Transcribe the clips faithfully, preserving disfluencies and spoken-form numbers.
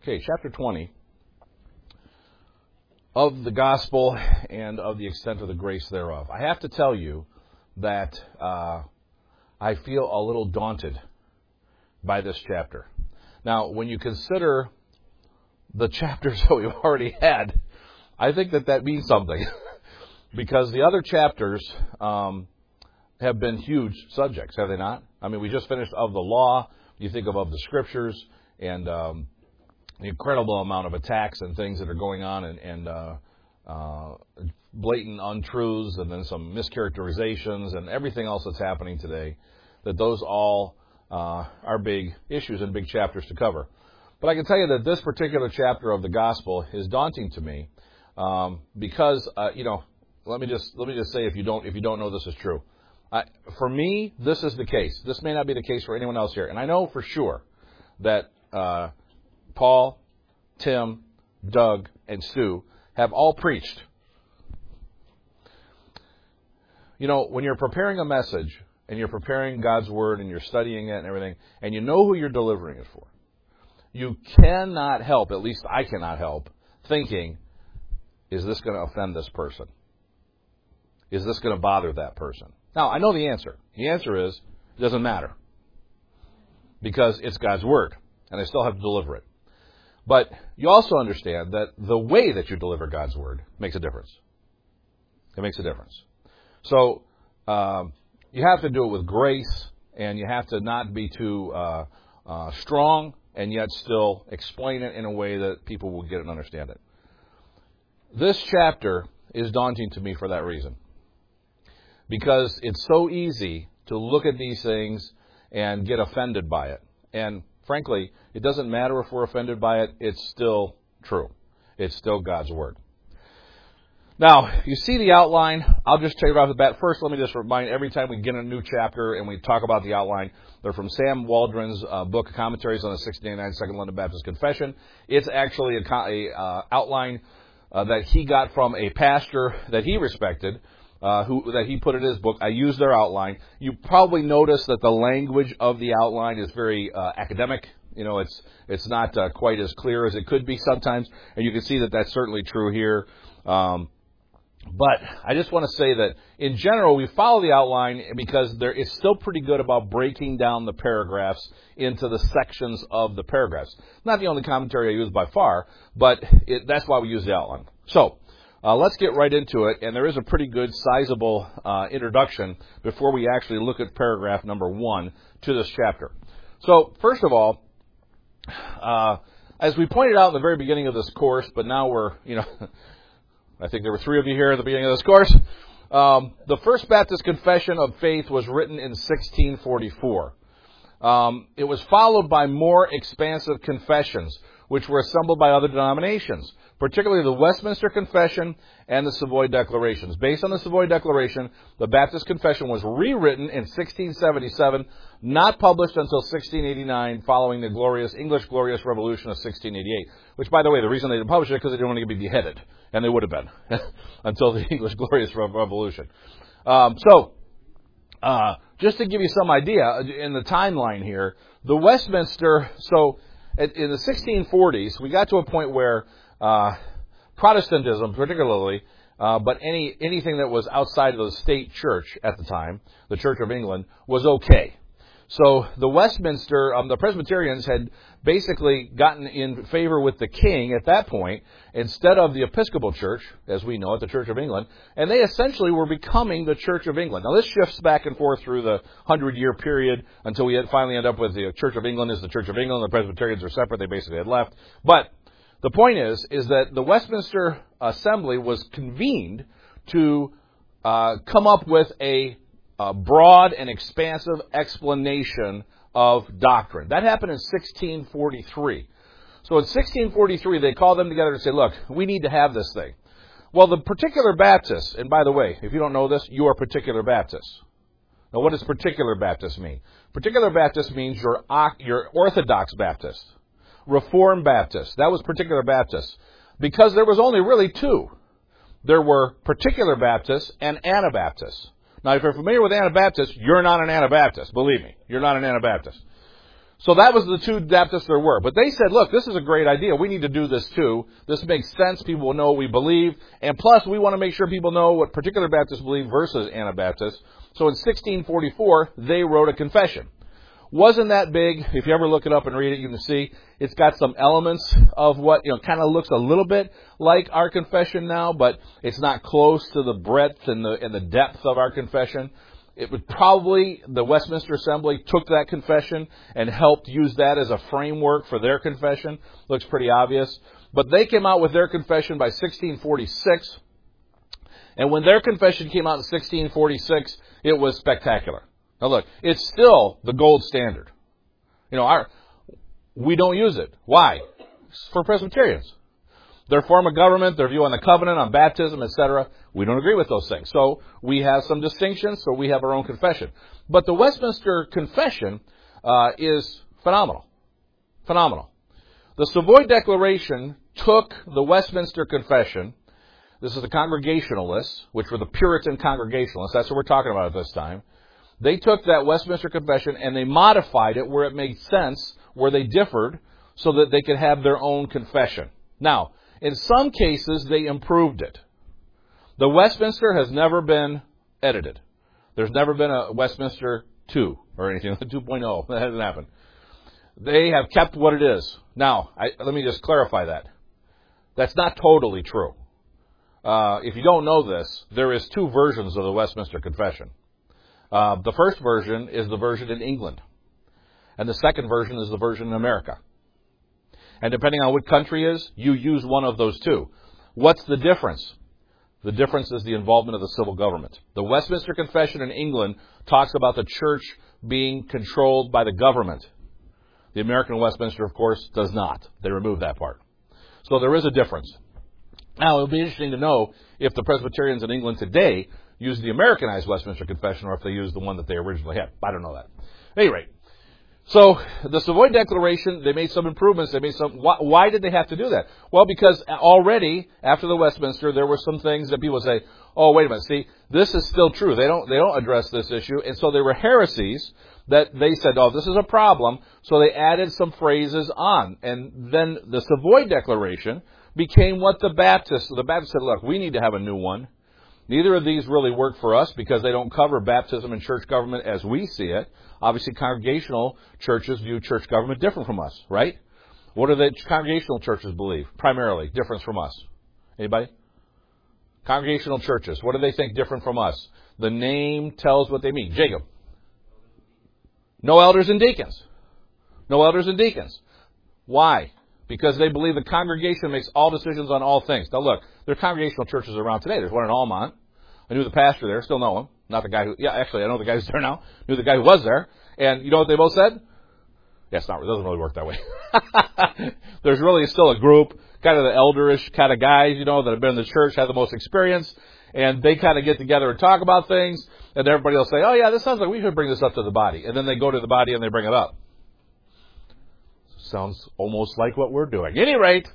Okay, chapter twenty of the gospel and of the extent of the grace thereof. I have to tell you that uh, I feel a little daunted by this chapter. Now, when you consider the chapters that we've already had, I think that that means something. Because the other chapters um, have been huge subjects, have they not? I mean, we just finished of the law. You think of, of the scriptures and um, the incredible amount of attacks and things that are going on and, and uh, uh, blatant untruths and then some mischaracterizations and everything else that's happening today, that those all uh, are big issues and big chapters to cover. But I can tell you that this particular chapter of the gospel is daunting to me um, because, uh, you know, let me just let me just say if you don't if you don't know this is true. I, for me, this is the case. This may not be the case for anyone else here. And I know for sure that uh, Paul, Tim, Doug, and Sue have all preached. You know, when you're preparing a message and you're preparing God's Word and you're studying it and everything, and you know who you're delivering it for, you cannot help, at least I cannot help, thinking, is this going to offend this person? Is this going to bother that person? Now, I know the answer. The answer is, it doesn't matter. Because it's God's Word, and I still have to deliver it. But you also understand that the way that you deliver God's Word makes a difference. It makes a difference. So, um, you have to do it with grace, and you have to not be too uh, uh, strong, and yet still explain it in a way that people will get it and understand it. This chapter is daunting to me for that reason. Because it's so easy to look at these things and get offended by it. And frankly, it doesn't matter if we're offended by it. It's still true. It's still God's Word. Now, you see the outline. I'll just tell you right off the bat. First, let me just remind, every time we get a new chapter and we talk about the outline, they're from Sam Waldron's uh, book, Commentaries on the sixteen eighty-nine Second London Baptist Confession. It's actually a, a uh, outline uh, that he got from a pastor that he respected, Uh, who that he put in his book. I use their outline. You probably notice that the language of the outline is very uh, academic. You know, it's it's not uh, quite as clear as it could be sometimes, and you can see that that's certainly true here. Um, but I just want to say that in general, we follow the outline because there is still pretty good about breaking down the paragraphs into the sections of the paragraphs. Not the only commentary I use by far, but it, that's why we use the outline. So. Uh, let's get right into it, and there is a pretty good, sizable uh, introduction before we actually look at paragraph number one to this chapter. So, first of all, uh, as we pointed out in the very beginning of this course, but now we're, you know, I think there were three of you here at the beginning of this course, um, the First Baptist Confession of Faith was written in sixteen forty-four. Um, it was followed by more expansive confessions, which were assembled by other denominations, particularly the Westminster Confession and the Savoy Declarations. Based on the Savoy Declaration, the Baptist Confession was rewritten in sixteen seventy-seven, not published until sixteen eighty-nine, following the glorious English Glorious Revolution of sixteen eighty-eight. Which, by the way, the reason they didn't publish it is because they didn't want to be beheaded, and they would have been until the English Glorious Revolution. Um, so, uh, just to give you some idea in the timeline here, the Westminster, so in the sixteen forties, we got to a point where uh, Protestantism, particularly, uh, but any anything that was outside of the state church at the time, the Church of England, was okay. So the Westminster, um, the Presbyterians had basically gotten in favor with the king at that point instead of the Episcopal Church, as we know it, the Church of England, and they essentially were becoming the Church of England. Now this shifts back and forth through the hundred-year period until we finally end up with the Church of England is the Church of England. The Presbyterians are separate. They basically had left. But the point is, is that the Westminster Assembly was convened to uh, come up with a A broad and expansive explanation of doctrine. That happened in sixteen forty-three. So in sixteen forty-three, they called them together and said, look, we need to have this thing. Well, the particular Baptists, and by the way, if you don't know this, you are particular Baptists. Now, what does particular Baptist mean? Particular Baptist means you're, you're Orthodox Baptist, Reformed Baptist. That was particular Baptist. Because there was only really two. There were particular Baptists and Anabaptists. Now, if you're familiar with Anabaptists, you're not an Anabaptist. Believe me, you're not an Anabaptist. So that was the two Baptists there were. But they said, look, this is a great idea. We need to do this too. This makes sense. People will know what we believe. And plus, we want to make sure people know what particular Baptists believe versus Anabaptists. So in sixteen forty-four, they wrote a confession. Wasn't that big. If you ever look it up and read it, you can see it's got some elements of what, you know, kind of looks a little bit like our confession now, but it's not close to the breadth and the, and the depth of our confession. It would probably, the Westminster Assembly took that confession and helped use that as a framework for their confession. Looks pretty obvious. But they came out with their confession by sixteen forty-six. And when their confession came out in sixteen forty-six, it was spectacular. Now look, it's still the gold standard. You know, our, we don't use it. Why? It's for Presbyterians. Their form of government, their view on the covenant, on baptism, et cetera, we don't agree with those things. So we have some distinctions, so we have our own confession. But the Westminster Confession uh, is phenomenal. Phenomenal. The Savoy Declaration took the Westminster Confession. This is the Congregationalists, which were the Puritan Congregationalists. That's what we're talking about at this time. They took that Westminster Confession and they modified it where it made sense, where they differed, so that they could have their own confession. Now, in some cases, they improved it. The Westminster has never been edited. There's never been a Westminster two or anything, two point oh. That hasn't happened. They have kept what it is. Now, I, let me just clarify that. That's not totally true. Uh, if you don't know this, there is two versions of the Westminster Confession. Uh, the first version is the version in England. And the second version is the version in America. And depending on what country is, you use one of those two. What's the difference? The difference is the involvement of the civil government. The Westminster Confession in England talks about the church being controlled by the government. The American Westminster, of course, does not. They removed that part. So there is a difference. Now, it'll be interesting to know if the Presbyterians in England today use the Americanized Westminster Confession or if they use the one that they originally had. I don't know that. At any rate, so the Savoy Declaration, they made some improvements. They made some. Why, why did they have to do that? Well, because already after the Westminster, there were some things that people say, "Oh, wait a minute. See, this is still true. They don't. They don't address this issue." And so there were heresies that they said, "Oh, this is a problem." So they added some phrases on, and then the Savoy Declaration became what the Baptists. The Baptists said, "Look, we need to have a new one. Neither of these really work for us because they don't cover baptism and church government as we see it. Obviously, congregational churches view church government different from us, right? What do the congregational churches believe? Primarily, different from us. Anybody? Congregational churches. What do they think different from us? The name tells what they mean. Jacob. No elders and deacons. No elders and deacons. Why? Because they believe the congregation makes all decisions on all things. Now look, there are congregational churches around today. There's one in Almont. I knew the pastor there, still know him. Not the guy who, yeah, actually I know the guy who's there now. Knew the guy who was there. And you know what they both said? Yeah, it's not, it doesn't really work that way. There's really still a group, kind of the elderish kind of guys, you know, that have been in the church, have the most experience. And they kind of get together and talk about things. And everybody will say, oh yeah, this sounds like we should bring this up to the body. And then they go to the body and they bring it up. Sounds almost like what we're doing. At any rate,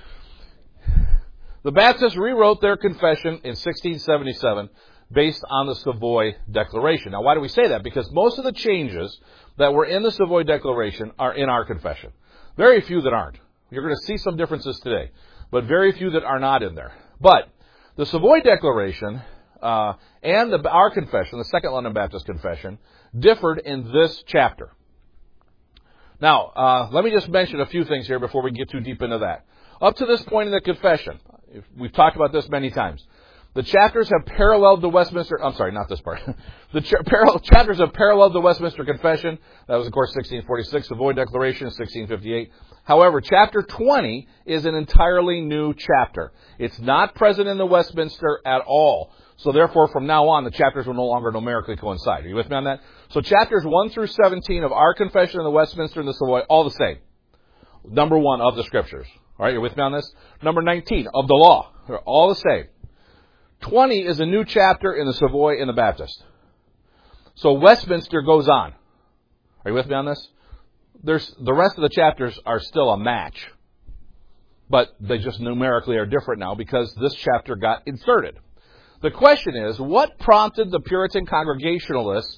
the Baptists rewrote their confession in sixteen seventy-seven based on the Savoy Declaration. Now, why do we say that? Because most of the changes that were in the Savoy Declaration are in our confession. Very few that aren't. You're going to see some differences today, but very few that are not in there. But the Savoy Declaration uh, and the, our confession, the Second London Baptist Confession, differed in this chapter. Now, uh, let me just mention a few things here before we get too deep into that. Up to this point in the confession, we've talked about this many times. The chapters have paralleled the Westminster, I'm sorry, not this part. The cha- parallel, chapters have paralleled the Westminster Confession. That was, of course, sixteen forty-six, the Savoy Declaration, sixteen fifty-eight. However, chapter twenty is an entirely new chapter. It's not present in the Westminster at all. So therefore, from now on, the chapters will no longer numerically coincide. Are you with me on that? So chapters one through seventeen of our confession in the Westminster and the Savoy, all the same. Number one of the Scriptures. All right, you're with me on this? Number nineteen of the law. They're all the same. twenty is a new chapter in the Savoy and the Baptist. So Westminster goes on. Are you with me on this? There's, the rest of the chapters are still a match. But they just numerically are different now because this chapter got inserted. The question is, what prompted the Puritan Congregationalists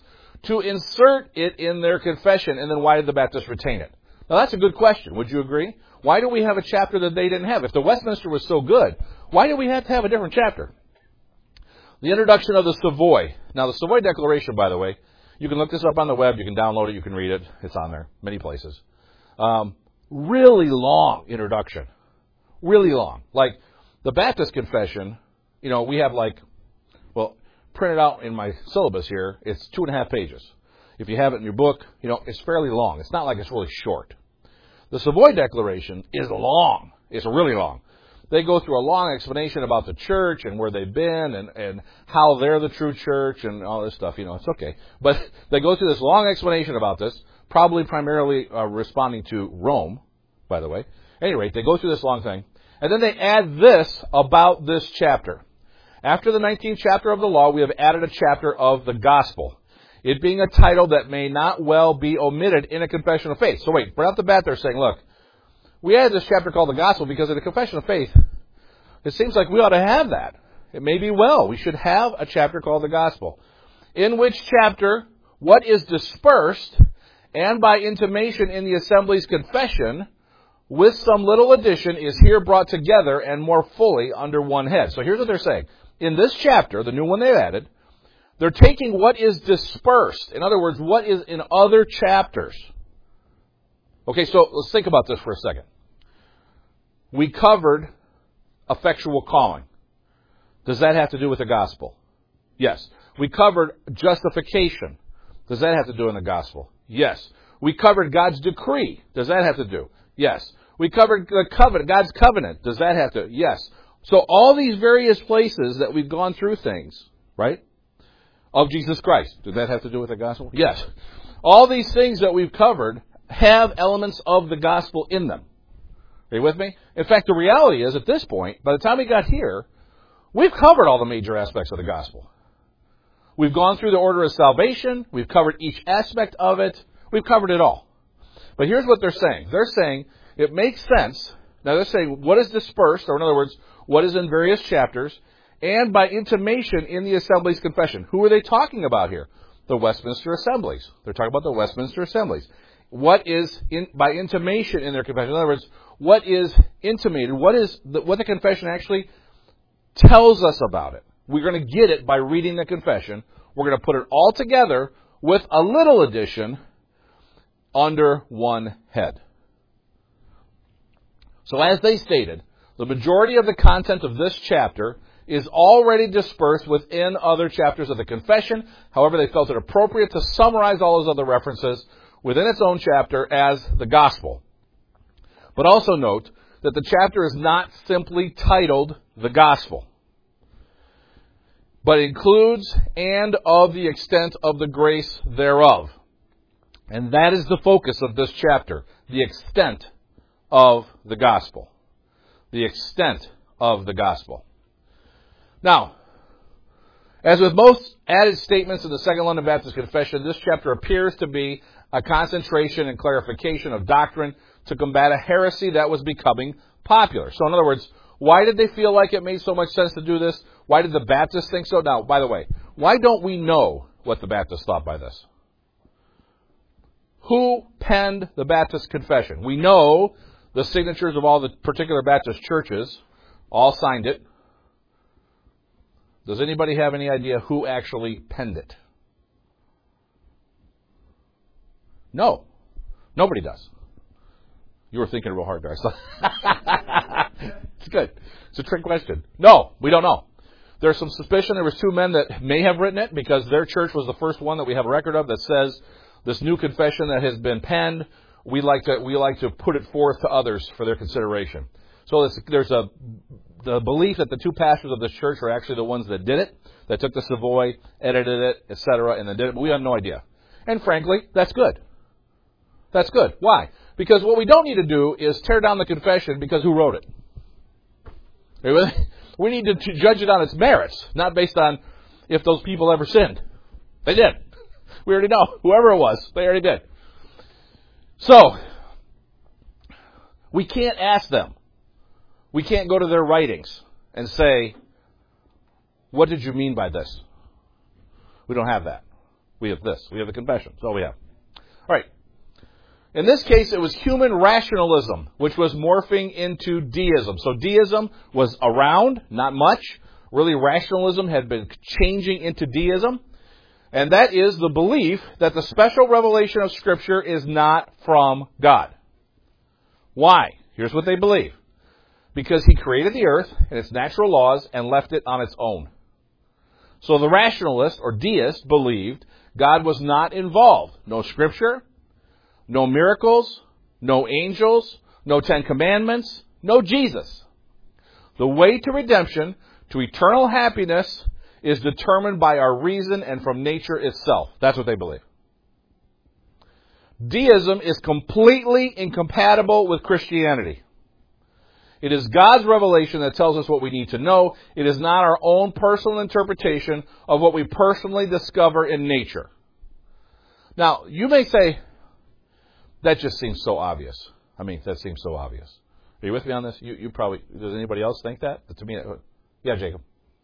to insert it in their confession, and then why did the Baptists retain it? Now that's a good question. Would you agree? Why do we have a chapter that they didn't have? If the Westminster was so good, why do we have to have a different chapter? The introduction of the Savoy. Now the Savoy Declaration, by the way, you can look this up on the web, you can download it, you can read it. It's on there, many places. Um, really long introduction. Really long. Like the Baptist Confession, you know, we have like, well, printed out in my syllabus here, it's two and a half pages. If you have it in your book, you know, it's fairly long. It's not like it's really short. The Savoy Declaration is long. It's really long. They go through a long explanation about the church and where they've been and, and how they're the true church and all this stuff. You know, it's okay. But they go through this long explanation about this, probably primarily uh, responding to Rome, by the way. At any rate, they go through this long thing. And then they add this about this chapter. After the nineteenth chapter of the law, we have added a chapter of the gospel, it being a title that may not well be omitted in a confession of faith. So wait, right off the bat they're saying, look, we added this chapter called the gospel because in the confession of faith, it seems like we ought to have that. It may be well. We should have a chapter called the gospel. In which chapter, what is dispersed, and by intimation in the assembly's confession, with some little addition, is here brought together and more fully under one head. So here's what they're saying. In this chapter, the new one they've added, they're taking what is dispersed. In other words, what is in other chapters. Okay, so let's think about this for a second. We covered effectual calling. Does that have to do with the gospel? Yes. We covered justification. Does that have to do with the gospel? Yes. We covered God's decree. Does that have to do? Yes. We covered the covenant, God's covenant. Does that have to? Yes. So all these various places that we've gone through things, right? Of Jesus Christ. Does that have to do with the gospel? Yes. All these things that we've covered have elements of the gospel in them. Are you with me? In fact, the reality is, at this point, by the time we got here, we've covered all the major aspects of the gospel. We've gone through the order of salvation. We've covered each aspect of it. We've covered it all. But here's what they're saying. They're saying it makes sense. Now they're saying what is dispersed, or in other words, what is in various chapters, and by intimation in the assembly's confession. Who are they talking about here? The Westminster Assemblies. They're talking about the Westminster Assemblies. What is in, by intimation in their confession? In other words, what is intimated? What is the, what the confession actually tells us about it? We're going to get it by reading the confession. We're going to put it all together with a little addition under one head. So as they stated, the majority of the content of this chapter is already dispersed within other chapters of the confession. However, they felt it appropriate to summarize all those other references within its own chapter as the gospel. But also note that the chapter is not simply titled the gospel, but includes and of the extent of the grace thereof. And that is the focus of this chapter, the extent of the gospel. The extent of the gospel. Now, as with most added statements in the Second London Baptist Confession, this chapter appears to be a concentration and clarification of doctrine to combat a heresy that was becoming popular. So in other words, why did they feel like it made so much sense to do this? Why did the Baptists think so? Now, by the way, why don't we know what the Baptists thought by this? Who penned the Baptist Confession? We know the signatures of all the particular Baptist churches all signed it. Does anybody have any idea who actually penned it? No. Nobody does. You were thinking real hard there. So it's good. It's a trick question. No, we don't know. There's some suspicion there was two men that may have written it because their church was the first one that we have a record of that says this new confession that has been penned, we like to we like to put it forth to others for their consideration. So there's a the belief that the two pastors of this church are actually the ones that did it, that took the Savoy, edited it, et cetera, and then did it. But we have no idea. And frankly, that's good. That's good. Why? Because what we don't need to do is tear down the confession because who wrote it? We need to judge it on its merits, not based on if those people ever sinned. They did. We already know. Whoever it was, they already did. So, we can't ask them. We can't go to their writings and say, what did you mean by this? We don't have that. We have this. We have the confession. That's all we have. All right. In this case, it was human rationalism, which was morphing into deism. So deism was around, not much. Really, rationalism had been changing into deism. And that is the belief that the special revelation of Scripture is not from God. Why? Here's what they believe. Because He created the earth and its natural laws and left it on its own. So the rationalist or deist believed God was not involved. No Scripture, no miracles, no angels, no Ten Commandments, no Jesus. The way to redemption, to eternal happiness, is determined by our reason and from nature itself. That's what they believe. Deism is completely incompatible with Christianity. It is God's revelation that tells us what we need to know. It is not our own personal interpretation of what we personally discover in nature. Now, you may say, that just seems so obvious. I mean, that seems so obvious. Are you with me on this? You, you probably, does anybody else think that? To me, yeah, Jacob.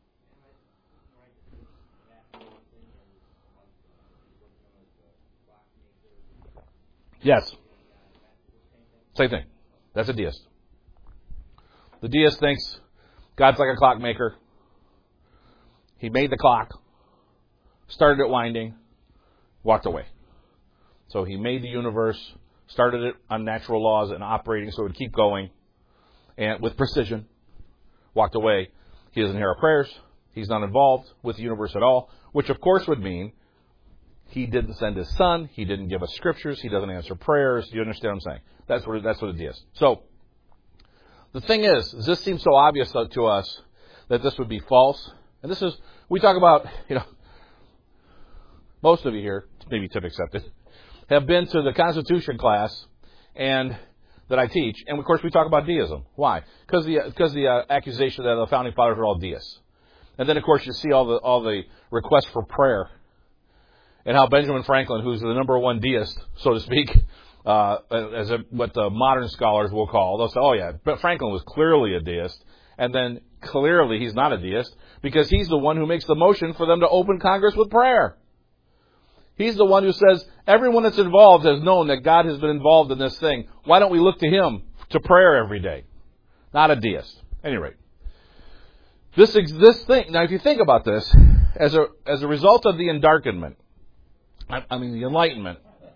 Yes. Same thing. That's a deist. The deist thinks God's like a clockmaker. He made the clock, started it winding, walked away. So He made the universe, started it on natural laws and operating so it would keep going, and with precision, walked away. He doesn't hear our prayers. He's not involved with the universe at all, which of course would mean He didn't send His Son. He didn't give us scriptures. He doesn't answer prayers. Do you understand what I'm saying? That's what, that's what it is. So, the thing is, this seems so obvious to us that this would be false. And this is, we talk about, you know, most of you here, maybe tip accepted, have been to the Constitution class and that I teach. And of course we talk about deism. Why? Because the, because the uh, accusation that the founding fathers were all deists. And then of course you see all the, all the requests for prayer. And how Benjamin Franklin, who's the number one deist, so to speak, uh, as a, what the modern scholars will call, they'll say, oh yeah, but Franklin was clearly a deist. And then clearly he's not a deist because he's the one who makes the motion for them to open Congress with prayer. He's the one who says, everyone that's involved has known that God has been involved in this thing. Why don't we look to Him to prayer every day? Not a deist. At any rate. This, this thing, now if you think about this, as a, as a result of the endarkenment, I mean, the Enlightenment.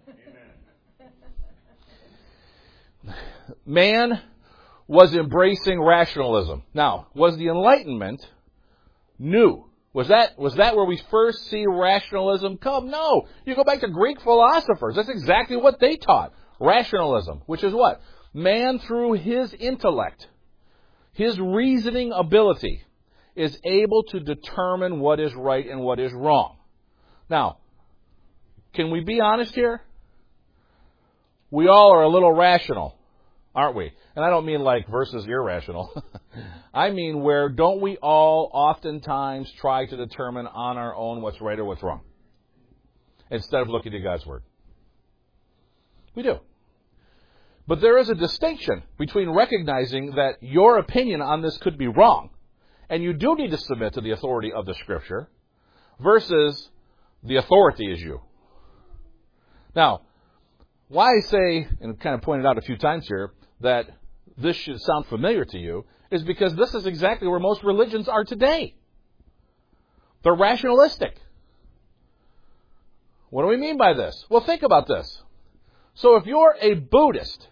Man was embracing rationalism. Now, was the Enlightenment new? Was that, was that where we first see rationalism come? No. You go back to Greek philosophers. That's exactly what they taught. Rationalism, which is what? Man, through his intellect, his reasoning ability, is able to determine what is right and what is wrong. Now, can we be honest here? We all are a little rational, aren't we? And I don't mean like versus irrational. I mean where don't we all oftentimes try to determine on our own what's right or what's wrong instead of looking to God's Word? We do. But there is a distinction between recognizing that your opinion on this could be wrong, and you do need to submit to the authority of the Scripture, versus the authority is you. Now, why I say, and kind of pointed out a few times here, that this should sound familiar to you, is because this is exactly where most religions are today. They're rationalistic. What do we mean by this? Well, think about this. So if you're a Buddhist,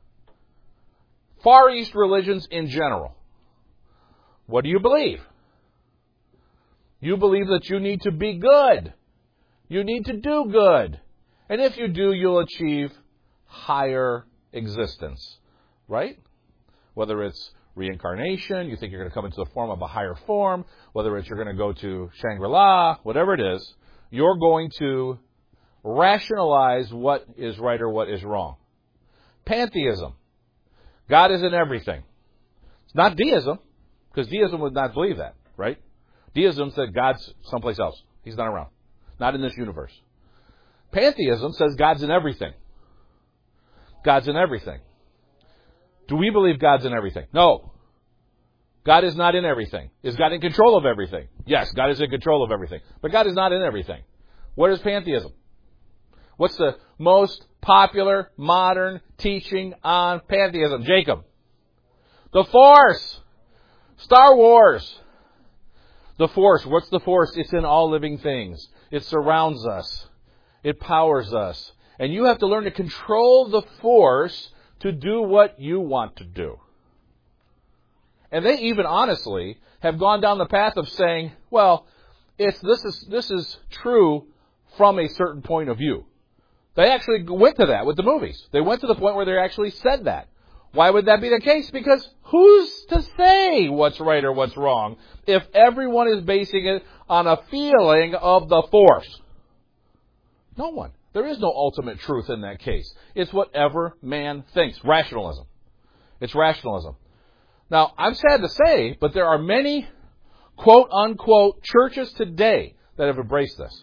Far East religions in general, what do you believe? You believe that you need to be good. You need to do good. And if you do, you'll achieve higher existence, right? Whether it's reincarnation, you think you're going to come into the form of a higher form, whether it's you're going to go to Shangri-La, whatever it is, you're going to rationalize what is right or what is wrong. Pantheism. God is in everything. It's not deism, because deism would not believe that, right? Deism said God's someplace else. He's not around. Not in this universe. Pantheism says God's in everything. God's in everything. Do we believe God's in everything? No. God is not in everything. Is God in control of everything? Yes, God is in control of everything. But God is not in everything. What is pantheism? What's the most popular modern teaching on pantheism? Jacob. The Force. Star Wars. The Force. What's the Force? It's in all living things. It surrounds us. It powers us. And you have to learn to control the Force to do what you want to do. And they even honestly have gone down the path of saying, well, it's, this is, this is true from a certain point of view. They actually went to that with the movies. They went to the point where they actually said that. Why would that be the case? Because who's to say what's right or what's wrong if everyone is basing it on a feeling of the Force? No one. There is no ultimate truth in that case. It's whatever man thinks. Rationalism. It's rationalism. Now, I'm sad to say, but there are many quote-unquote churches today that have embraced this.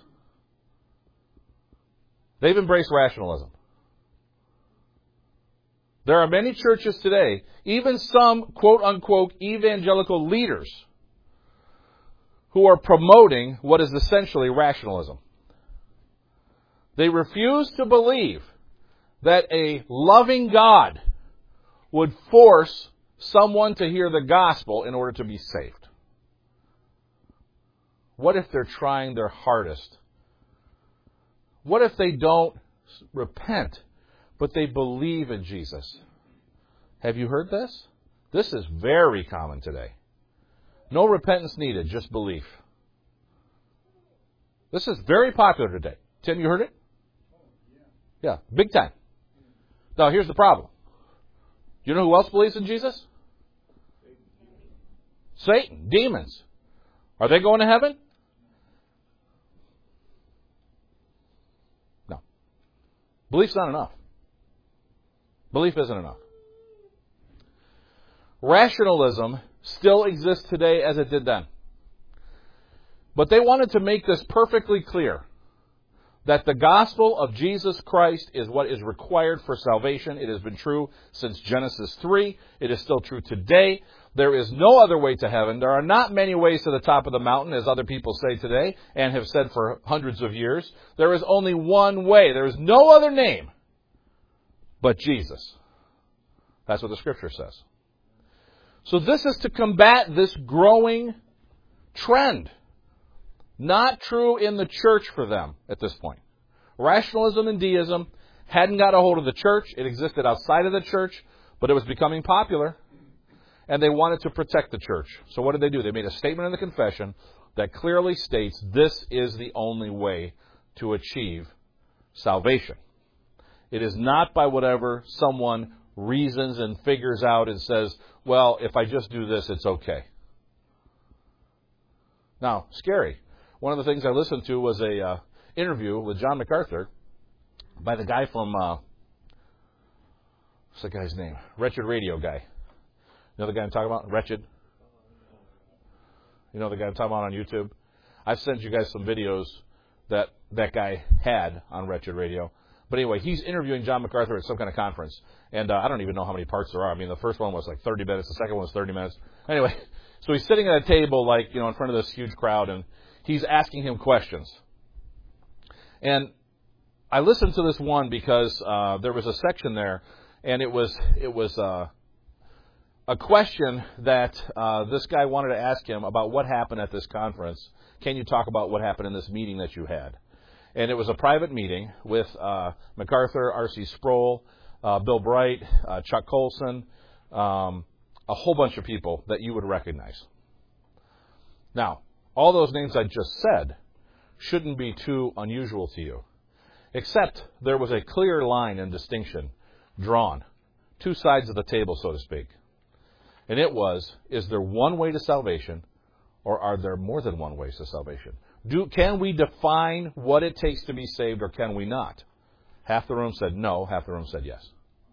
They've embraced rationalism. There are many churches today, even some quote-unquote evangelical leaders, who are promoting what is essentially rationalism. They refuse to believe that a loving God would force someone to hear the gospel in order to be saved. What if they're trying their hardest? What if they don't repent, but they believe in Jesus? Have you heard this? This is very common today. No repentance needed, just belief. This is very popular today. Tim, you heard it? Yeah, big time. Now, here's the problem. You know who else believes in Jesus? Satan, demons. Are they going to heaven? No. Belief's not enough. Belief isn't enough. Rationalism still exists today as it did then. But they wanted to make this perfectly clear, that the gospel of Jesus Christ is what is required for salvation. It has been true since Genesis three. It is still true today. There is no other way to heaven. There are not many ways to the top of the mountain, as other people say today and have said for hundreds of years. There is only one way. There is no other name but Jesus. That's what the Scripture says. So this is to combat this growing trend. Not true in the church for them at this point. Rationalism and deism hadn't got a hold of the church. It existed outside of the church, but it was becoming popular, and they wanted to protect the church. So what did they do? They made a statement in the confession that clearly states this is the only way to achieve salvation. It is not by whatever someone reasons and figures out and says, well, if I just do this, it's okay. Now, scary. One of the things I listened to was a uh, interview with John MacArthur by the guy from, uh, what's the guy's name? Wretched Radio guy. You know the guy I'm talking about? Wretched? You know the guy I'm talking about on YouTube? I've sent you guys some videos that that guy had on Wretched Radio. But anyway, he's interviewing John MacArthur at some kind of conference. And uh, I don't even know how many parts there are. I mean, the first one was like thirty minutes. The second one was thirty minutes. Anyway, so he's sitting at a table, like, you know, in front of this huge crowd, and he's asking him questions. And I listened to this one because uh, there was a section there, and it was it was uh, a question that uh, this guy wanted to ask him about what happened at this conference. Can you talk about what happened in this meeting that you had? And it was a private meeting with uh, MacArthur, R C Sproul, uh, Bill Bright, uh, Chuck Colson, um, a whole bunch of people that you would recognize. Now, all those names I just said shouldn't be too unusual to you, except there was a clear line and distinction drawn, two sides of the table, so to speak. And it was, is there one way to salvation, or are there more than one way to salvation? Do, can we define what it takes to be saved, or can we not? Half the room said no, half the room said yes.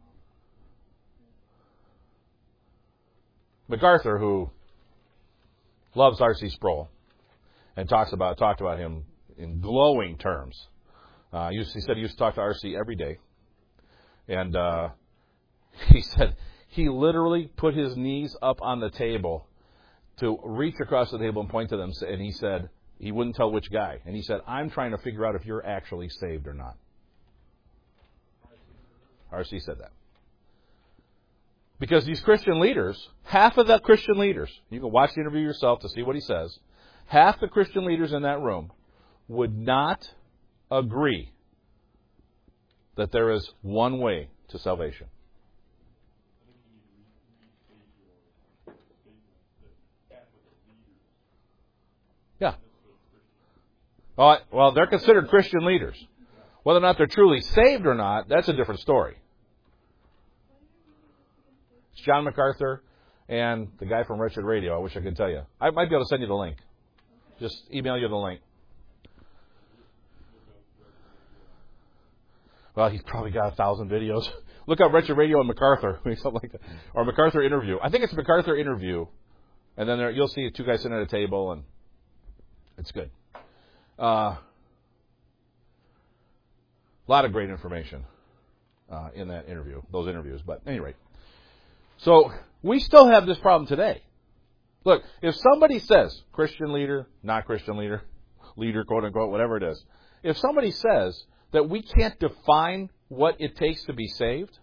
MacArthur, who loves R C Sproul, and talks about talked about him in glowing terms. Uh, he, used, he said he used to talk to R C every day. And uh, he said he literally put his knees up on the table to reach across the table and point to them. And he said, he wouldn't tell which guy. And he said, I'm trying to figure out if you're actually saved or not. R C said that. Because these Christian leaders, half of the Christian leaders, you can watch the interview yourself to see what he says, half the Christian leaders in that room would not agree that there is one way to salvation. Yeah. Well, well, they're considered Christian leaders. Whether or not they're truly saved or not, that's a different story. It's John MacArthur and the guy from Wretched Radio. I wish I could tell you. I might be able to send you the link. Just email you the link. Well, he's probably got a thousand videos. Look up Wretched Radio and MacArthur, something like that, or MacArthur interview. I think it's MacArthur interview, and then there, you'll see two guys sitting at a table, and it's good. A uh, lot of great information uh, in that interview, those interviews. But at any rate, so we still have this problem today. Look, if somebody says, Christian leader, not Christian leader, leader, quote unquote, whatever it is, if somebody says that we can't define what it takes to be saved,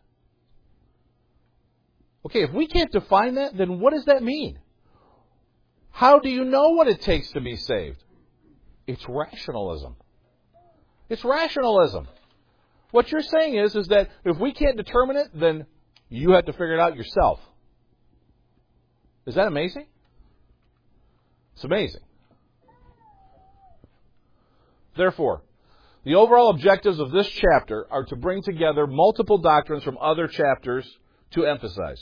okay, if we can't define that, then what does that mean? How do you know what it takes to be saved? It's rationalism. It's rationalism. What you're saying is, is that if we can't determine it, then you have to figure it out yourself. Is that amazing? It's amazing. Therefore, the overall objectives of this chapter are to bring together multiple doctrines from other chapters to emphasize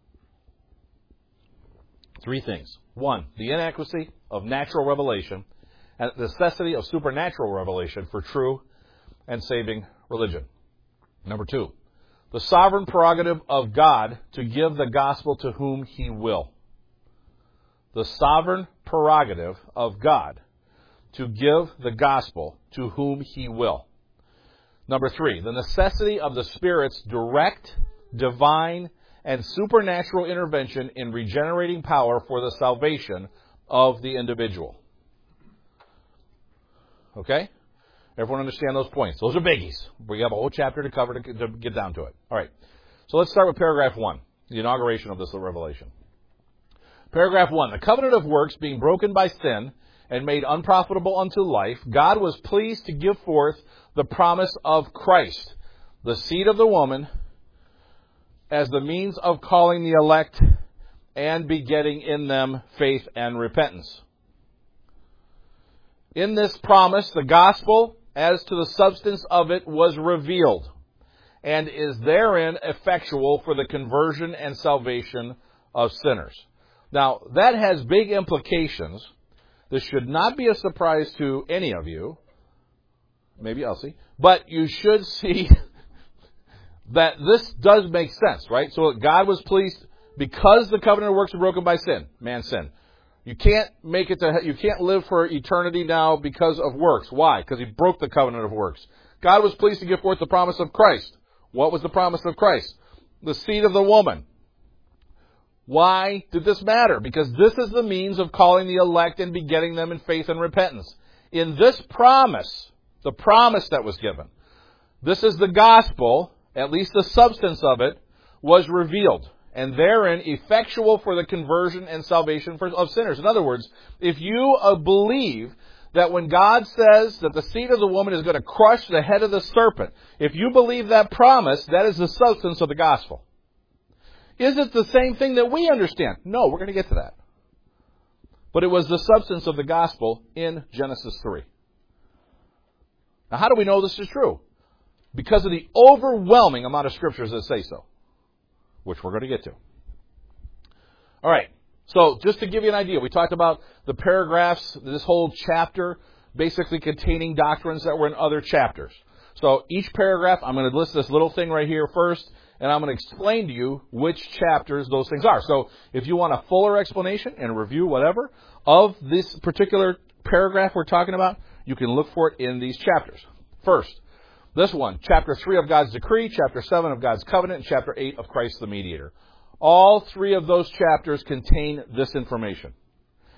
three things. One, the inadequacy of natural revelation and the necessity of supernatural revelation for true and saving religion. Number two, the sovereign prerogative of God to give the gospel to whom He will. The sovereign prerogative of God to give the gospel to whom He will. Number three, the necessity of the Spirit's direct, divine, and supernatural intervention in regenerating power for the salvation of the individual. Okay? Everyone understand those points? Those are biggies. We have a whole chapter to cover to, to get down to it. All right. So let's start with paragraph one, the inauguration of this revelation. Paragraph one, the covenant of works being broken by sin and made unprofitable unto life, God was pleased to give forth the promise of Christ, the seed of the woman, as the means of calling the elect and begetting in them faith and repentance. In this promise, the gospel, as to the substance of it, was revealed, and is therein effectual for the conversion and salvation of sinners. Now, that has big implications. This should not be a surprise to any of you, maybe Elsie, but you should see that this does make sense, right? So God was pleased because the covenant of works were broken by sin, man's sin. You can't make it to, you can't live for eternity now because of works. Why? Because He broke the covenant of works. God was pleased to give forth the promise of Christ. What was the promise of Christ? The seed of the woman. Why did this matter? Because this is the means of calling the elect and begetting them in faith and repentance. In this promise, the promise that was given, this is the gospel, at least the substance of it, was revealed, and therein effectual for the conversion and salvation for, of sinners. In other words, if you uh, believe that when God says that the seed of the woman is going to crush the head of the serpent, if you believe that promise, that is the substance of the gospel. Is it the same thing that we understand? No, we're going to get to that. But it was the substance of the gospel in Genesis three. Now, how do we know this is true? Because of the overwhelming amount of scriptures that say so, which we're going to get to. All right. So, just to give you an idea, we talked about the paragraphs, this whole chapter, basically containing doctrines that were in other chapters. So, each paragraph, I'm going to list this little thing right here first, and I'm going to explain to you which chapters those things are. So, if you want a fuller explanation and a review, whatever, of this particular paragraph we're talking about, you can look for it in these chapters. First, this one, chapter three of God's decree, chapter seven of God's covenant, and chapter eight of Christ the mediator. All three of those chapters contain this information.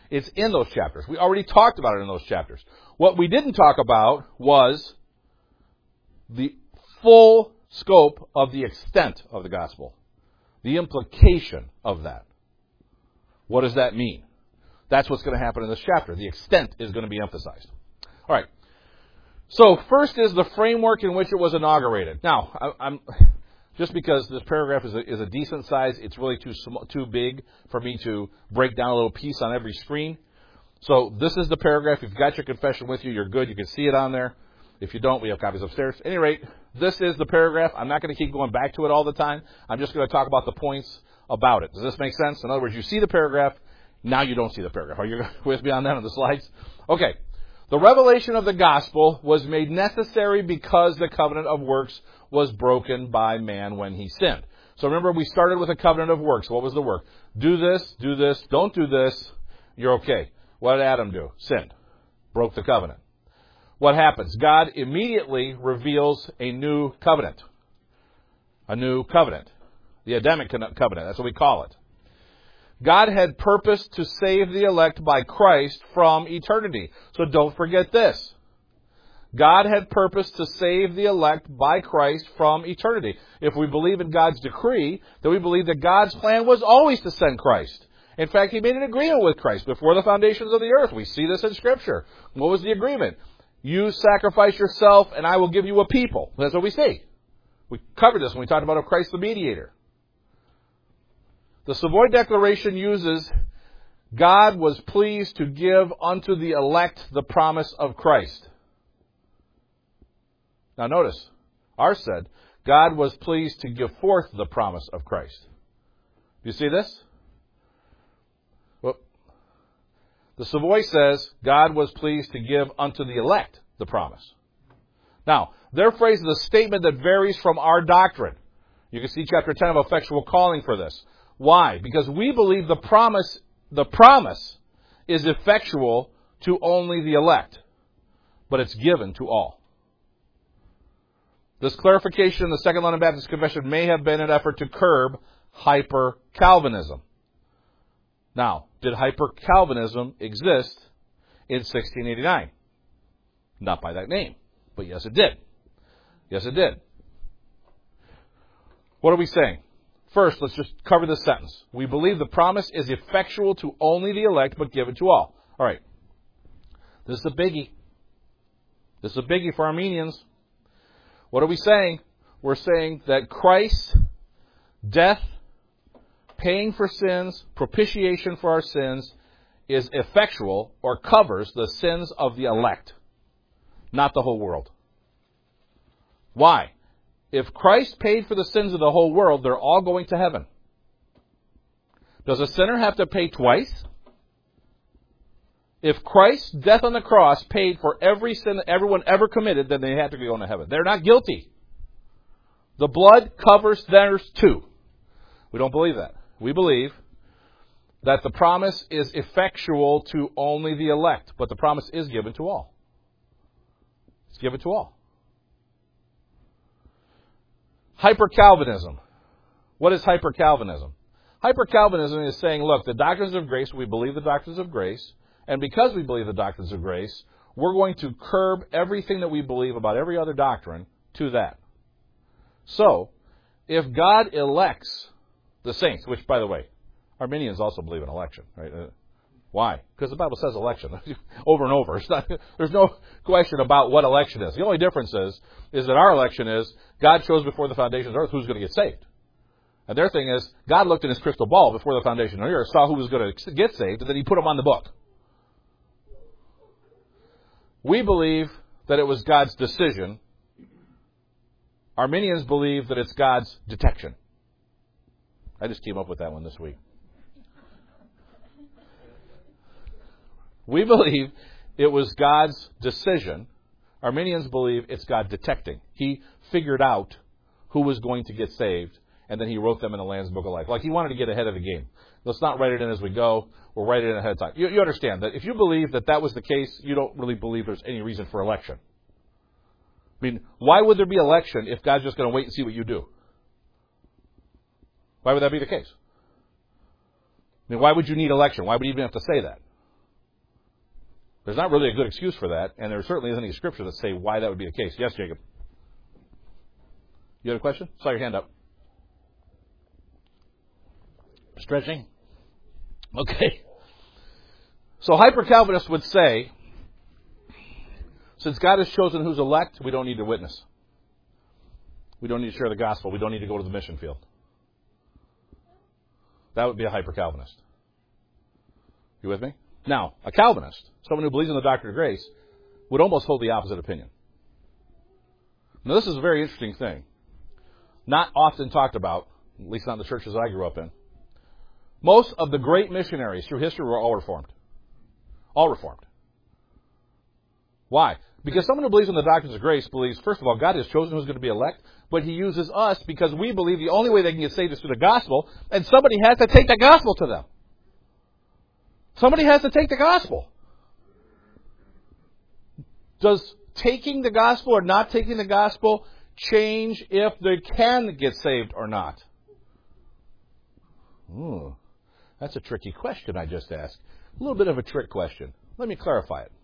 It's in those chapters. We already talked about it in those chapters. What we didn't talk about was the full scope of the extent of the gospel. The implication of that. What does that mean? That's what's going to happen in this chapter. The extent is going to be emphasized. All right. So first is the framework in which it was inaugurated. Now, I, I'm just because this paragraph is a, is a decent size, it's really too small, too big for me to break down a little piece on every screen. So this is the paragraph. If you've got your confession with you, you're good. You can see it on there. If you don't, we have copies upstairs. At any rate, this is the paragraph. I'm not going to keep going back to it all the time. I'm just going to talk about the points about it. Does this make sense? In other words, you see the paragraph. Now you don't see the paragraph. Are you with me on that on the slides? Okay. The revelation of the gospel was made necessary because the covenant of works was broken by man when he sinned. So remember, we started with a covenant of works. What was the work? Do this, do this, don't do this, you're okay. What did Adam do? Sinned. Broke the covenant. What happens? God immediately reveals a new covenant. A new covenant. The Adamic covenant. That's what we call it. God had purposed to save the elect by Christ from eternity. So don't forget this. God had purposed to save the elect by Christ from eternity. If we believe in God's decree, then we believe that God's plan was always to send Christ. In fact, He made an agreement with Christ before the foundations of the earth. We see this in Scripture. What was the agreement? You sacrifice yourself and I will give you a people. That's what we see. We covered this when we talked about Christ the mediator. The Savoy Declaration uses, God was pleased to give unto the elect the promise of Christ. Now notice, ours said, God was pleased to give forth the promise of Christ. Do you see this? Well, the Savoy says, God was pleased to give unto the elect the promise. Now, their phrase is a statement that varies from our doctrine. You can see chapter ten of Effectual Calling for this. Why? Because we believe the promise, the promise is effectual to only the elect, but it's given to all. This clarification in the Second London Baptist Confession may have been an effort to curb hyper-Calvinism. Now, did hyper-Calvinism exist in sixteen eighty-nine? Not by that name, but yes it did. Yes it did. What are we saying? First, let's just cover this sentence. We believe the promise is effectual to only the elect, but given to all. All right. This is a biggie. This is a biggie for Armenians. What are we saying? We're saying that Christ's death, paying for sins, propitiation for our sins, is effectual or covers the sins of the elect, not the whole world. Why? If Christ paid for the sins of the whole world, they're all going to heaven. Does a sinner have to pay twice? If Christ's death on the cross paid for every sin that everyone ever committed, then they have to go into heaven. They're not guilty. The blood covers theirs too. We don't believe that. We believe that the promise is effectual to only the elect, but the promise is given to all. It's given to all. Hyper-Calvinism. What is hyper-Calvinism? Hyper-Calvinism is saying, look, the doctrines of grace, we believe the doctrines of grace, and because we believe the doctrines of grace, we're going to curb everything that we believe about every other doctrine to that. So, if God elects the saints, which, by the way, Arminians also believe in election, right? Uh, why? Because the Bible says election over and over. It's not, there's no question about what election is. The only difference is, is that our election is God chose before the foundations of the earth who's going to get saved. And their thing is, God looked in His crystal ball before the foundation of the earth, saw who was going to get saved, and then He put them on the book. We believe that it was God's decision. Arminians believe that it's God's detection. I just came up with that one this week. We believe it was God's decision. Arminians believe it's God detecting. He figured out who was going to get saved, and then He wrote them in the Lamb's Book of Life. Like He wanted to get ahead of the game. Let's not write it in as we go. We'll write it in ahead of time. You, you understand that if you believe that that was the case, you don't really believe there's any reason for election. I mean, why would there be election if God's just going to wait and see what you do? Why would that be the case? I mean, why would you need election? Why would you even have to say that? There's not really a good excuse for that, and there certainly isn't any scripture that say why that would be the case. Yes, Jacob? You had a question? Saw your hand up. Stretching? Okay. So hyper-Calvinists would say, since God has chosen who's elect, we don't need to witness. We don't need to share the gospel. We don't need to go to the mission field. That would be a hyper-Calvinist. You with me? Now, a Calvinist, someone who believes in the doctrine of grace, would almost hold the opposite opinion. Now, this is a very interesting thing. Not often talked about, at least not in the churches I grew up in. Most of the great missionaries through history were all Reformed. All Reformed. Why? Because someone who believes in the doctrines of grace believes, first of all, God has chosen who's going to be elect, but He uses us because we believe the only way they can get saved is through the gospel, and somebody has to take the gospel to them. Somebody has to take the gospel. Does taking the gospel or not taking the gospel change if they can get saved or not? Ooh, that's a tricky question I just asked. A little bit of a trick question. Let me clarify it.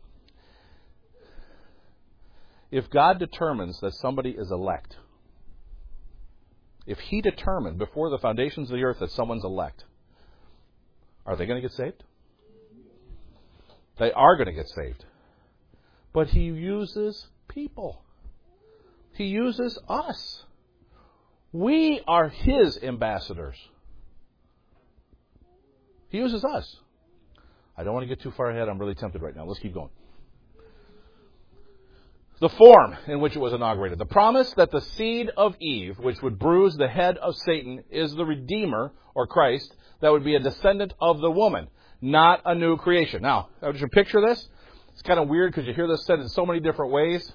If God determines that somebody is elect, if He determined before the foundations of the earth that someone's elect, are they going to get saved? They are going to get saved. But He uses people. He uses us. We are His ambassadors. He uses us. I don't want to get too far ahead. I'm really tempted right now. Let's keep going. The form in which it was inaugurated. The promise that the seed of Eve, which would bruise the head of Satan, is the Redeemer, or Christ, that would be a descendant of the woman, not a new creation. Now, would you picture this? It's kind of weird because you hear this said in so many different ways.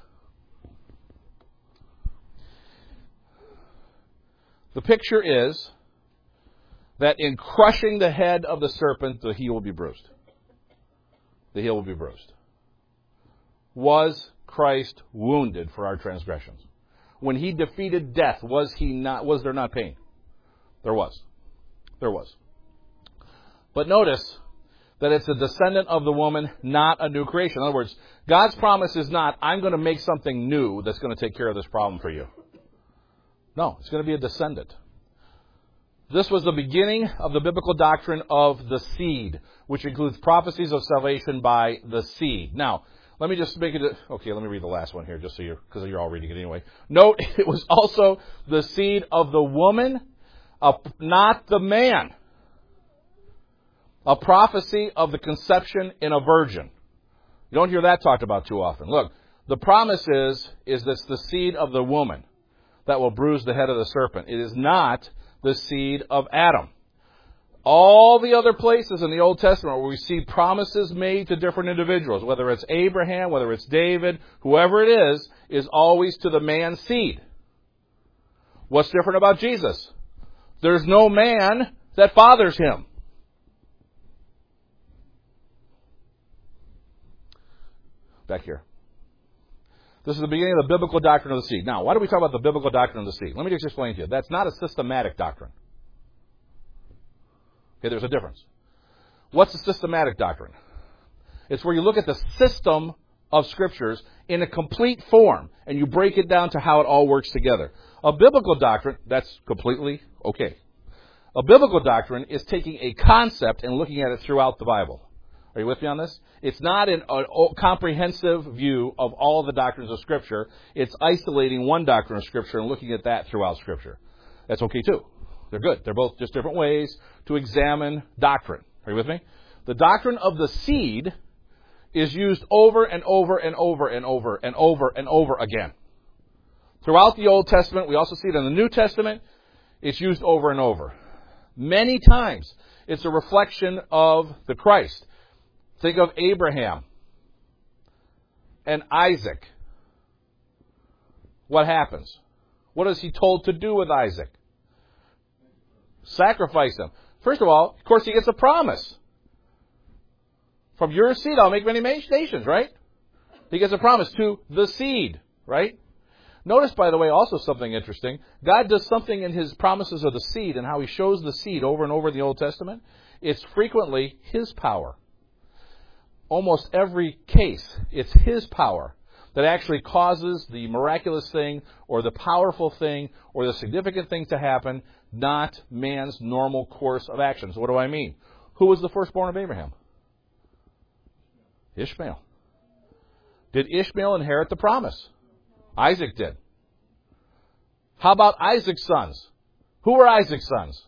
The picture is that in crushing the head of the serpent, the heel will be bruised. The heel will be bruised. Was Christ wounded for our transgressions? When He defeated death, was he not? Was there not pain? There was. There was. But notice that it's a descendant of the woman, not a new creation. In other words, God's promise is not, I'm going to make something new that's going to take care of this problem for you. No, it's going to be a descendant. This was the beginning of the biblical doctrine of the seed, which includes prophecies of salvation by the seed. Now, let me just make it... Okay, let me read the last one here, just so you're... because you're all reading it anyway. Note, it was also the seed of the woman, uh, not the man. A prophecy of the conception in a virgin. You don't hear that talked about too often. Look, the promise is, is this the seed of the woman that will bruise the head of the serpent. It is not the seed of Adam. All the other places in the Old Testament where we see promises made to different individuals, whether it's Abraham, whether it's David, whoever it is, is always to the man's seed. What's different about Jesus? There's no man that fathers Him. Back here. This is the beginning of the biblical doctrine of the seed. Now, why do we talk about the biblical doctrine of the seed? Let me just explain to you. That's not a systematic doctrine. Okay, there's a difference. What's a systematic doctrine? It's where you look at the system of Scriptures in a complete form, and you break it down to how it all works together. A biblical doctrine, that's completely okay. A biblical doctrine is taking a concept and looking at it throughout the Bible. Are you with me on this? It's not an, a comprehensive view of all the doctrines of Scripture. It's isolating one doctrine of Scripture and looking at that throughout Scripture. That's okay too. They're good. They're both just different ways to examine doctrine. Are you with me? The doctrine of the seed is used over and over and over and over and over and over again. Throughout the Old Testament, we also see it in the New Testament. It's used over and over. Many times, it's a reflection of the Christ. Think of Abraham and Isaac. What happens? What is he told to do with Isaac? Sacrifice him. First of all, of course, he gets a promise. From your seed, I'll make many nations, right? He gets a promise to the seed, right? Notice, by the way, also something interesting. God does something in His promises of the seed and how He shows the seed over and over in the Old Testament. It's frequently His power. almost every case, it's His power that actually causes the miraculous thing or the powerful thing or the significant thing to happen, not man's normal course of actions. What do I mean? Who was the firstborn of Abraham? Ishmael. Did Ishmael inherit the promise? Isaac did. How about Isaac's sons? Who were Isaac's sons?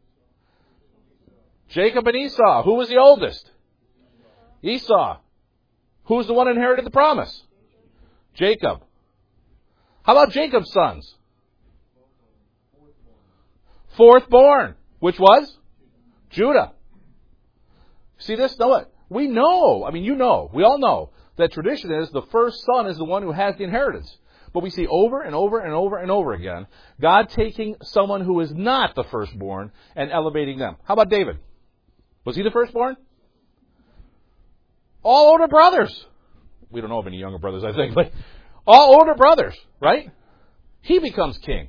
Jacob and Esau. Who was the oldest? Esau. Who was the one who inherited the promise? Jacob. How about Jacob's sons? Fourth born. Which was? Judah. See this? Know it. We know. I mean, you know. We all know that tradition is the first son is the one who has the inheritance. But we see over and over and over and over again God taking someone who is not the firstborn and elevating them. How about David? Was he the firstborn? All older brothers. We don't know of any younger brothers, I think, but all older brothers, right? He becomes king.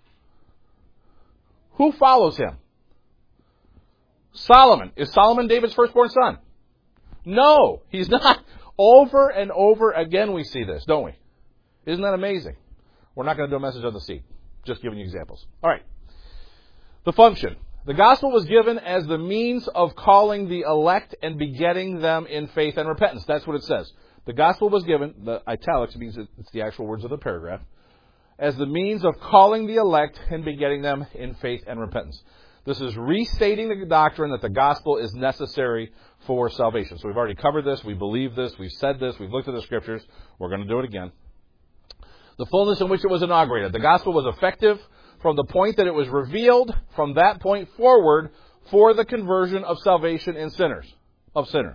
Who follows him? Solomon. Is Solomon David's firstborn son? No, he's not. Over and over again we see this, don't we? Isn't that amazing? We're not going to do a message on the seed. Just giving you examples. All right. The function. The gospel was given as the means of calling the elect and begetting them in faith and repentance. That's what it says. The gospel was given, the italics means it's the actual words of the paragraph, as the means of calling the elect and begetting them in faith and repentance. This is restating the doctrine that the gospel is necessary for salvation. So we've already covered this. We believe this. We've said this. We've looked at the scriptures. We're going to do it again. The fullness in which it was inaugurated. The gospel was effective from the point that it was revealed, from that point forward, for the conversion of salvation in sinners, of sinners.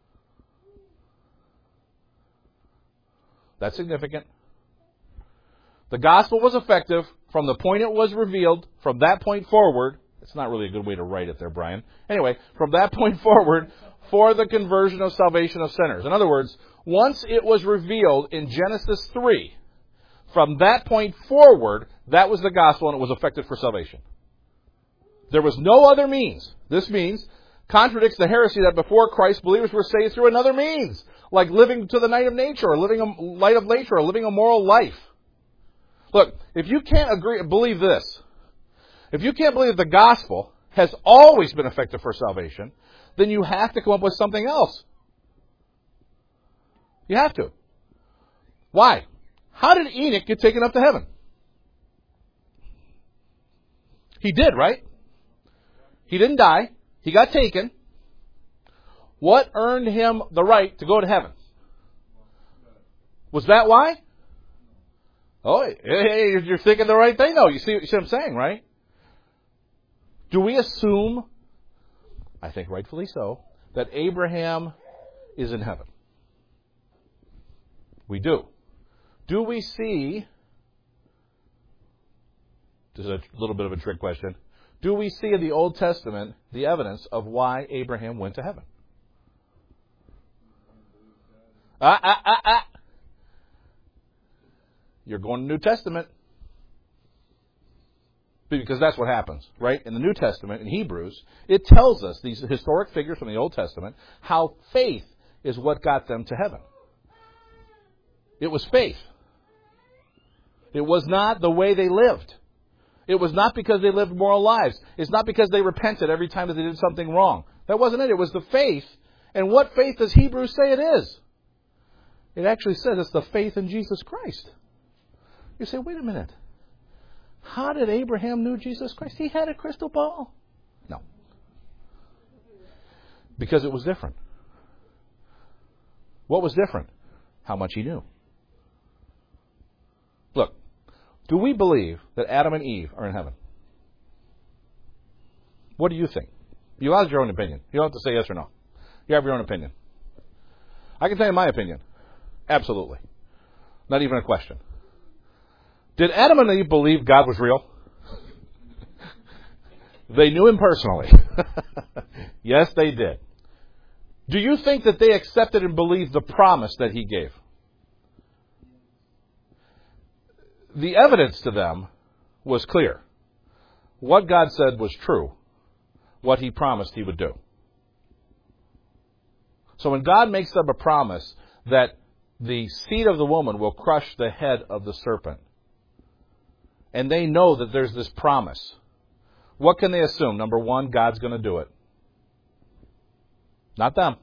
That's significant. The gospel was effective from the point it was revealed, from that point forward. It's not really a good way to write it there, Brian. Anyway, from that point forward, for the conversion of salvation of sinners. In other words, once it was revealed in Genesis three, from that point forward, that was the gospel and it was effective for salvation. There was no other means. This means contradicts the heresy that before Christ, believers were saved through another means, like living to the night of nature, or living a light of nature, or living a moral life. Look, if you can't agree, believe this. If you can't believe the gospel has always been effective for salvation, then you have to come up with something else. You have to. Why? How did Enoch get taken up to heaven? He did, right? He didn't die. He got taken. What earned him the right to go to heaven? Was that why? Oh, hey, you're thinking the right thing, though. You see, you see what I'm saying, right? Do we assume, I think rightfully so, that Abraham is in heaven? We do. Do we see, this is a little bit of a trick question, do we see in the Old Testament the evidence of why Abraham went to heaven? Ah, ah, ah, ah. You're going to the New Testament. Because that's what happens, right? In the New Testament, in Hebrews, it tells us, these historic figures from the Old Testament, how faith is what got them to heaven. It was faith. It was not the way they lived. It was not because they lived moral lives. It's not because they repented every time that they did something wrong. That wasn't it. It was the faith. And what faith does Hebrews say it is? It actually says it's the faith in Jesus Christ. You say, wait a minute. How did Abraham know Jesus Christ? He had a crystal ball. No. Because it was different. What was different? How much he knew. Look, do we believe that Adam and Eve are in heaven? What do you think? You have your own opinion. You don't have to say yes or no. You have your own opinion. I can tell you my opinion. Absolutely. Not even a question. Did Adam and Eve believe God was real? They knew Him personally. Yes, they did. Do you think that they accepted and believed the promise that He gave? The evidence to them was clear. What God said was true. What He promised He would do. So when God makes them a promise that the seed of the woman will crush the head of the serpent, and they know that there's this promise, what can they assume? Number one, God's going to do it. Not them.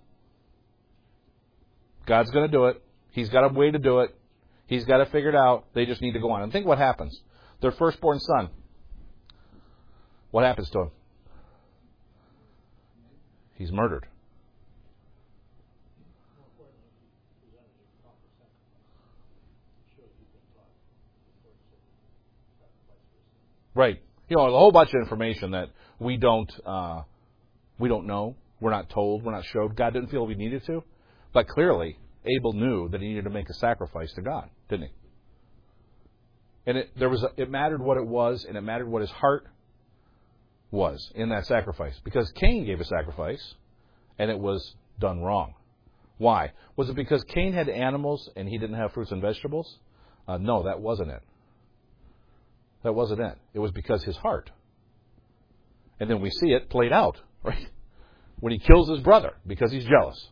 God's going to do it. He's got a way to do it. He's got it figured out. They just need to go on. And think what happens. Their firstborn son. What happens to him? He's murdered. Right. You know, a whole bunch of information that we don't uh, we don't know. We're not told. We're not showed. God didn't feel we needed to. But clearly, Abel knew that he needed to make a sacrifice to God, didn't he? And it there was a, it mattered what it was, and it mattered what his heart was in that sacrifice. Because Cain gave a sacrifice, and it was done wrong. Why? Was it because Cain had animals and he didn't have fruits and vegetables? Uh, no, that wasn't it. That wasn't it. It was because his heart. And then we see it played out, right? When he kills his brother because he's jealous.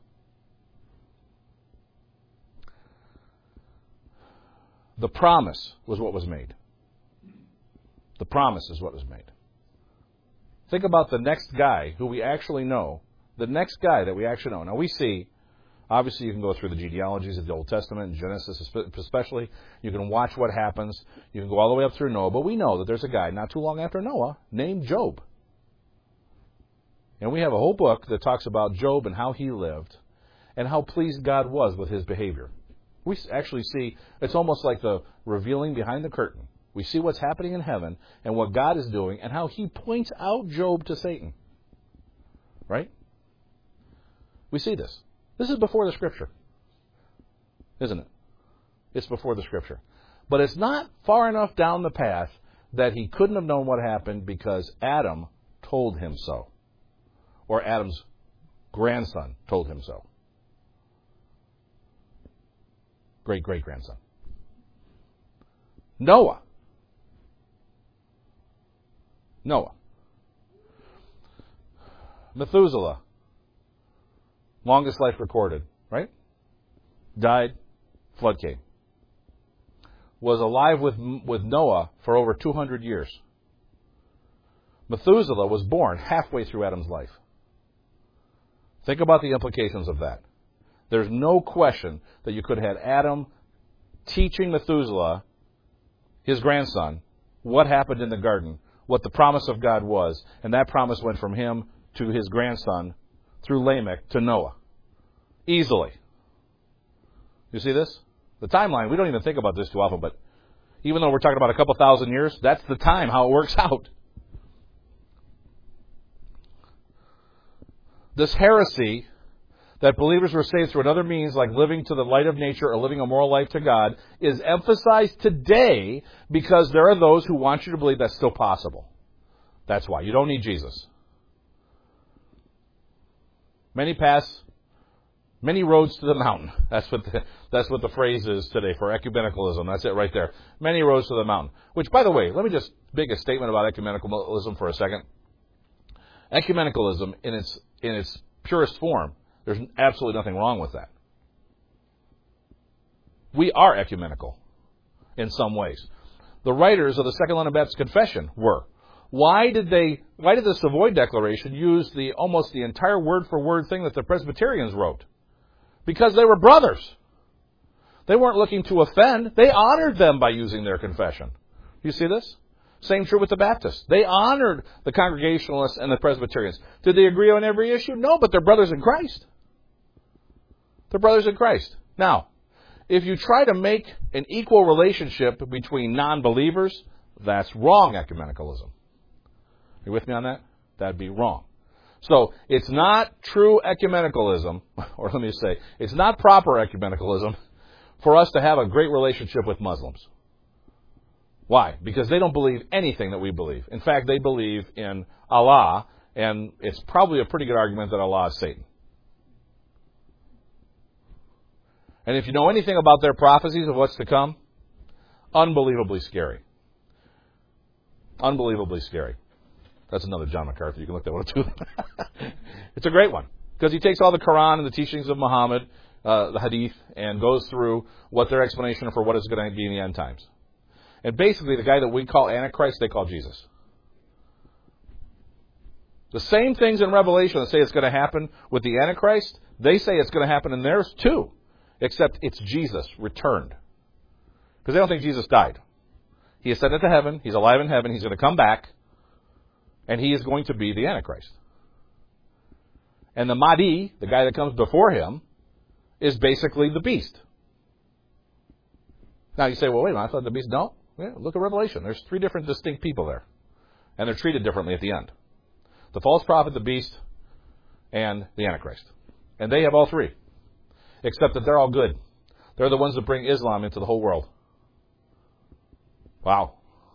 The promise was what was made. The promise is what was made. Think about the next guy who we actually know. The next guy that we actually know. Now we see, obviously you can go through the genealogies of the Old Testament, Genesis especially. You can watch what happens. You can go all the way up through Noah. But we know that there's a guy not too long after Noah named Job. And we have a whole book that talks about Job and how he lived and how pleased God was with his behavior. We actually see, it's almost like the revealing behind the curtain. We see what's happening in heaven and what God is doing and how he points out Job to Satan. Right? We see this. This is before the Scripture. Isn't it? It's before the Scripture. But it's not far enough down the path that he couldn't have known what happened because Adam told him so. Or Adam's grandson told him so. Great-great-grandson. Noah. Noah. Methuselah. Longest life recorded, right? Died. Flood came. Was alive with, with Noah for over two hundred years. Methuselah was born halfway through Adam's life. Think about the implications of that. There's no question that you could have had Adam teaching Methuselah, his grandson, what happened in the garden, what the promise of God was, and that promise went from him to his grandson through Lamech to Noah. Easily. You see this? The timeline, we don't even think about this too often, but even though we're talking about a couple thousand years, that's the time, how it works out. This heresy that believers were saved through another means like living to the light of nature or living a moral life to God is emphasized today because there are those who want you to believe that's still possible. That's why. You don't need Jesus. Many paths, many roads to the mountain. That's what the, that's what the phrase is today for ecumenicalism. That's it right there. Many roads to the mountain. Which, by the way, let me just make a statement about ecumenicalism for a second. Ecumenicalism in its in its purest form, there's absolutely nothing wrong with that. We are ecumenical in some ways. The writers of the Second London Baptist Confession were. Why did they? Why did the Savoy Declaration use the almost the entire word for word thing that the Presbyterians wrote? Because they were brothers. They weren't looking to offend. They honored them by using their confession. You see this? Same true with the Baptists. They honored the Congregationalists and the Presbyterians. Did they agree on every issue? No, but they're brothers in Christ. They're brothers in Christ. Now, if you try to make an equal relationship between non-believers, that's wrong ecumenicalism. You with me on that? That'd be wrong. So, it's not true ecumenicalism, or let me say, it's not proper ecumenicalism for us to have a great relationship with Muslims. Why? Because they don't believe anything that we believe. In fact, they believe in Allah, and it's probably a pretty good argument that Allah is Satan. And if you know anything about their prophecies of what's to come, unbelievably scary. Unbelievably scary. That's another John MacArthur. You can look that one up too. It's a great one. Because he takes all the Quran and the teachings of Muhammad, uh, the Hadith, and goes through what their explanation for what is going to be in the end times. And basically, the guy that we call Antichrist, they call Jesus. The same things in Revelation that say it's going to happen with the Antichrist, they say it's going to happen in theirs too, except it's Jesus returned. Because they don't think Jesus died. He ascended to heaven, he's alive in heaven, he's going to come back, and he is going to be the Antichrist. And the Mahdi, the guy that comes before him, is basically the beast. Now you say, well, wait a minute, I thought the beast... No, yeah, look at Revelation. There's three different distinct people there. And they're treated differently at the end. The false prophet, the beast, and the Antichrist. And they have all three. Except that they're all good. They're the ones that bring Islam into the whole world. Wow.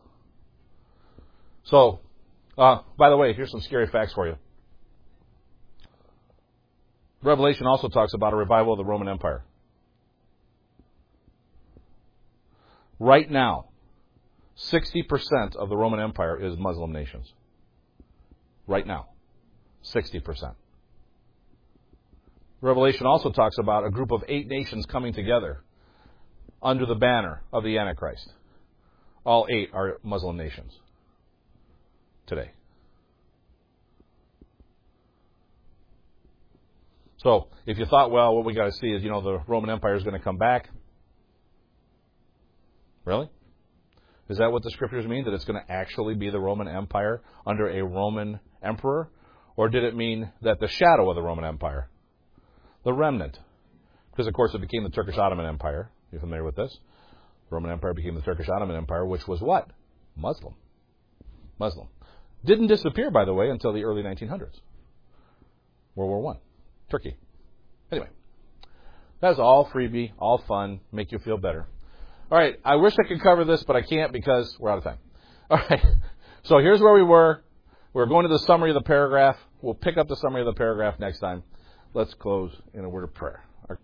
So, uh, by the way, here's some scary facts for you. Revelation also talks about a revival of the Roman Empire. Right now, sixty percent of the Roman Empire is Muslim nations. Right now, sixty percent. Revelation also talks about a group of eight nations coming together under the banner of the Antichrist. All eight are Muslim nations today. So, if you thought, well, what we got to see is, you know, the Roman Empire is going to come back. Really? Is that what the scriptures mean? That it's going to actually be the Roman Empire under a Roman emperor? Or did it mean that the shadow of the Roman Empire? The remnant. Because, of course, it became the Turkish Ottoman Empire. You're familiar with this? The Roman Empire became the Turkish Ottoman Empire, which was what? Muslim. Muslim. Didn't disappear, by the way, until the early nineteen hundreds. World War One. Turkey. Anyway. That's all freebie, all fun, make you feel better. All right, I wish I could cover this, but I can't because we're out of time. All right, so here's where we were. We're going to the summary of the paragraph. We'll pick up the summary of the paragraph next time. Let's close in a word of prayer.